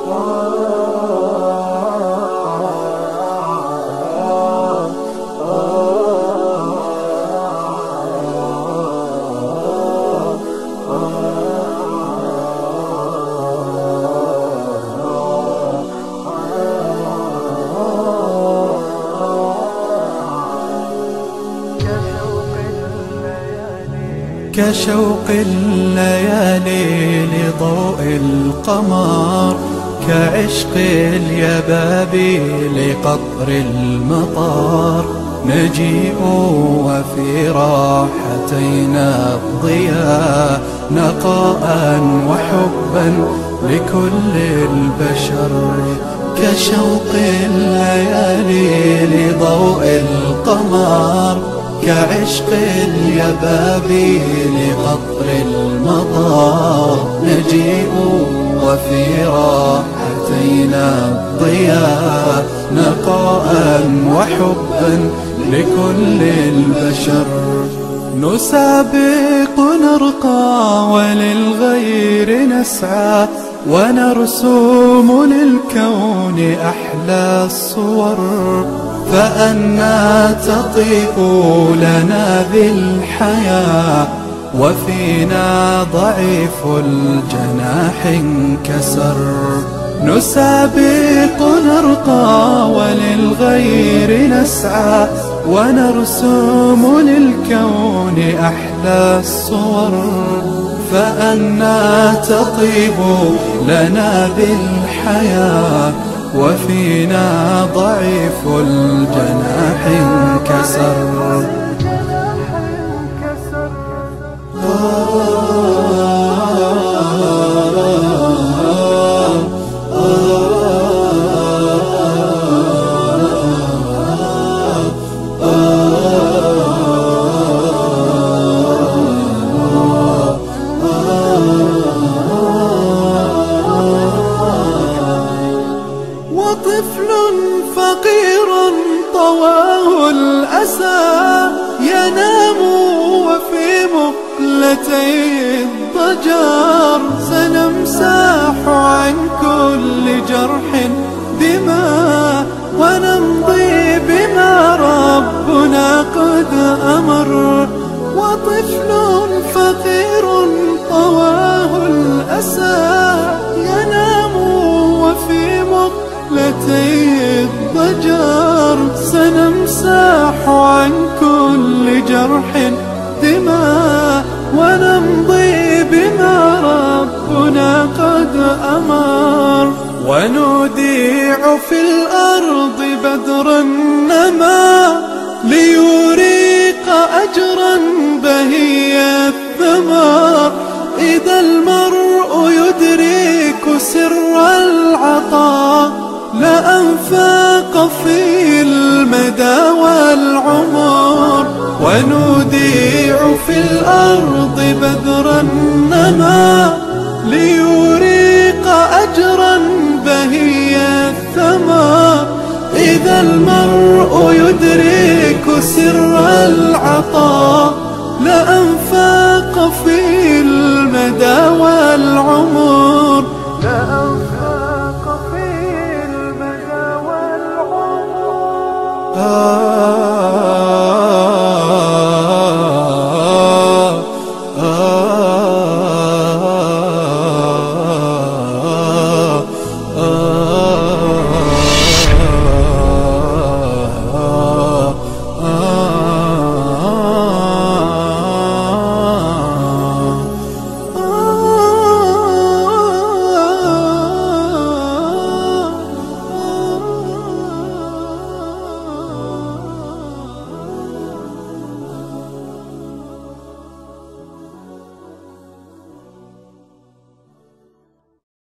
كشوق الليالي لضوء القمر، كعشق اليبابي لقطر المطر، نجيء وفي راحتينا الضياء، نقاء وحبا لكل البشر. كشوق الليالي لضوء القمر، كعشق اليبابي لقطر المطر، نجيء وفي راحتينا الضياء، نقاء وحبا لكل البشر. نسابق نرقى وللغير نسعى، ونرسم للكون أحلى الصور، فأنا تطيب لنا بالحياة، وفينا ضعيف الجناح انكسر. نسابق نرقى وللغير نسعى، ونرسم للكون أحلى الصور، فأنا تطيب لنا بالحياة، وفينا ضعيف الجناح انكسر. وطفل فقير طواه الأسى، ينام وفي مقلتي الضجر، سنمسح عن كل جرح دماء، ونمضي بما ربنا قد أمر. وطفل فقير طواه الأسى، ينام وفي مقلتي الضجر، سنمسح عن كل جرح دماء، ونمضي بما ربنا قد أمر. ونوديع في الأرض بدرا نما، ليريق أجرا بهي الثمر، إذا المرء يدرك سر العطاء، لأنفاق في المدى والعمر. ونوديع في الأرض بدرا نما،